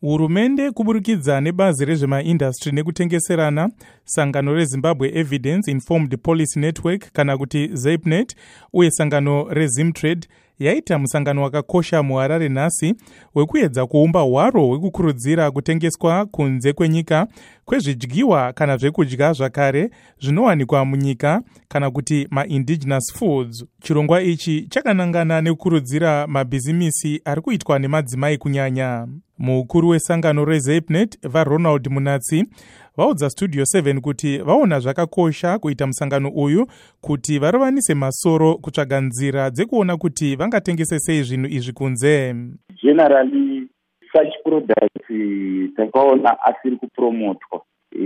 Hurumende kuburikidza nebazi rezvemaindastry nekutengeserana, sangano reZimbabwe Evidence Informed Policy Network kana kuti ZEIPNET uye sangano reZimtrade yaita musangano wakakosha muHarare nhasi wekuedza kuumba hwaro hwekukurudzira kutengeswa kunze kwenyika kwezvidyiwa kana zvekudya zvakare zvinowanikwa munyika kana kuti ma-indigenous foods. Chirongwa ichi chakanangana nekukurudzira mabhizimisi ari kuitwa nemadzimai kunyanya. Mukuru wesangano reZEIPNET vaRonald Munatsi vaudza Studio 7 kuti vaona zvakakosha kuita musangano uyu kuti varovanise masoro kutsvaga nzira dzekuona kuti vangatengese sei zvinhu izvi kunze. Generally such products takaona asiri kupromotwa,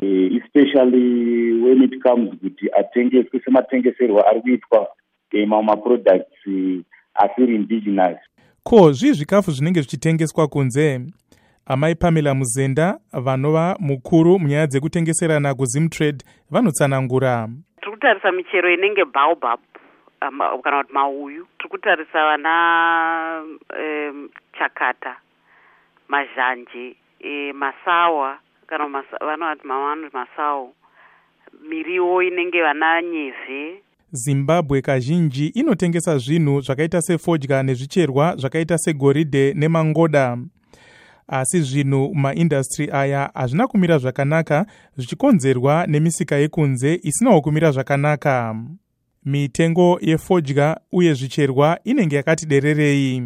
especially when it comes kuti atengeswe sematengeserwa ari kuitwa mamwe products asiri indigenous. Ko zvikafu zvinenge zvichitengeswa kunze? Amai Pamela Muzenda vanova mukuru munyaya dzekutengeserana kuZimtrade vanotsanangura. Tiri kutarisa michero inenge baobab kana kuti mauyu. Tiri kutarisa vana chakata, mazhanje, masawa kana vanoti masawo, miriwo inenge vana nyevhe. Zimbabwe kazhinji inotengesa zvinhu zvakaita sefodya nezvicherwa zvakaita segoridhe nemangoda. Asi zvinhu maindastry aya hazvina kumira zvakanaka zvichikonzerwa nemisika yekunze isinawo kumira zvakanaka. Mitengo yefodya uye zvicherwa inenge yakati dererei.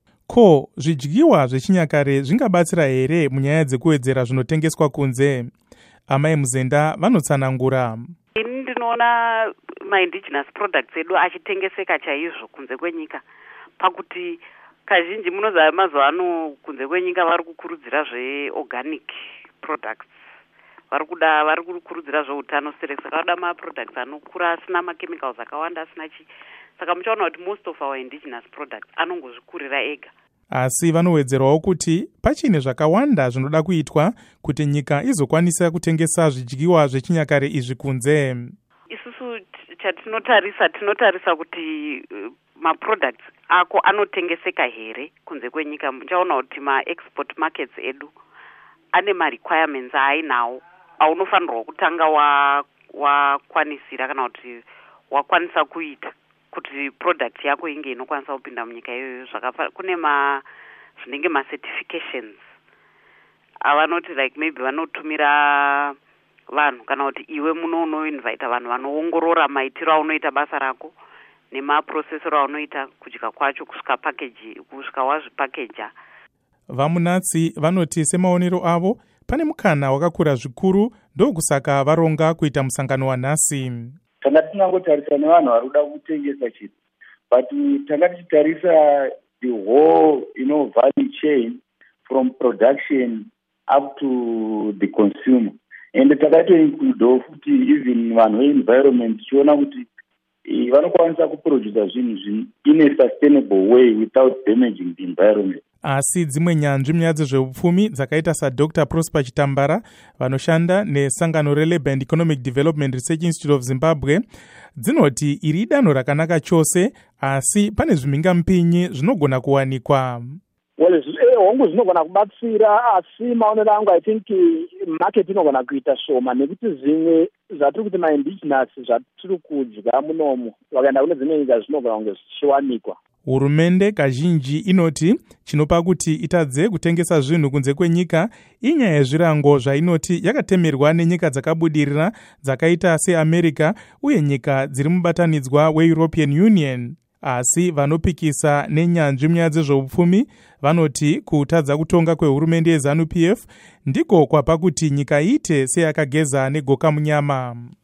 Ko zvidyiwa zvechinyakare zvingabatsira here munyaya dzekuwedzera zvinotengeswa kunze? Amai Muzenda vanotsanangura. Ndinoona ma-indigenous products edu achitengeseka chaizvo kunze kwenyika, pakuti kazhinji munoziva mazuva ano kunze kwenyika vari kukurudzira zveorganic products, vari kukurudzira zveutano saka vada maproducts anokura asina machemicals akawanda asina saka muchaona kuti most of our indigenous products anongozvikurira ega. Asi vanowedzerawo kuti pachine zvakawanda zvinoda kuitwa kuti nyika izokwanisa kutengesa zvidyiwa zvechinyakare izvi kunze. Isusu tinotarisa kuti maproducts ako anotengeseka here kunze kwenyika. Muchaona kuti ma-export markets edu ane ma-requirements ainawo aunofanirwa kutanga wakwanisira kana kuti wakwanisa kuita kuti product yako inge inokwanisa kupinda munyika iyoyo. Kune zvinenge ma-certifications avanoti like maybe vanotumira vanhu kana kuti iwe muno unoinvita vanhu vanoongorora maitiro aunoita basa rako nemaprocessor aunoita kudya kwacho kusvika wazvipakeja. Vamunatsi vanoti semaonero avo pane mukana wakakura zvikuru ndokusaka varonga kuita musangano wanhasi. Tanga tinangotarisa nevanhu vari kuda kutengesa chinhu, but tanga tichitarisa the whole value chain from production up to the consumer, and takatoinclude futi even vanhu environment tichiona kuti vanokwanisa kuproduce zvinhu in a sustainable way without damaging the environment. Asi dzimwe nyanzvi munyaya dzezveupfumi dzakaita saDr. Prosper Chitambara vanoshanda nesangano reLabour and Economic Development Research Institute of Zimbabwe dzinoti iri danho rakanaka chose, asi pane zvimhingamupinyi zvinogona kuwanikwa. Hongu zvinogona kubatsira, asi maonero angu I think market inogona kuita shoma nekuti zvimwe zvatiri kuti ma-indigenous zvatiri kudya munomu vakaenda kune dzimwe nyika zvinogona kunge zvichiwanikwa. Hurumende kazhinji inoti chinopa kuti itadze kutengesa zvinhu kunze kwenyika inyaya yezvirango zvainoti yakatemerwa nenyika dzakabudirira dzakaita seAmerica uye nyika dziri mubatanidzwa weEuropean Union. Asi vanopikisa nenyanzvi munyaya dzezveupfumi vanoti kutadza kutonga kwehurumende yeZANU-PF ndiko kwapa kuti nyika iite seyakageza negoka munyama.